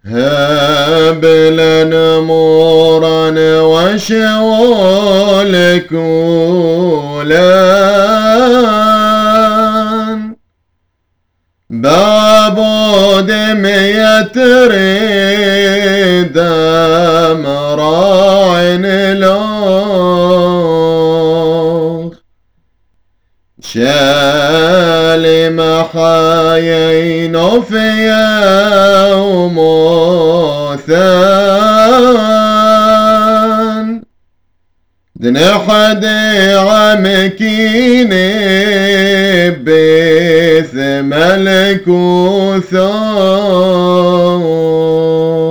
هب لنا نورا وشوال كولا بعبود يتريد مراعن لوخ شال محايين في يوم ثان دنحد عمكين بيث ملك ثان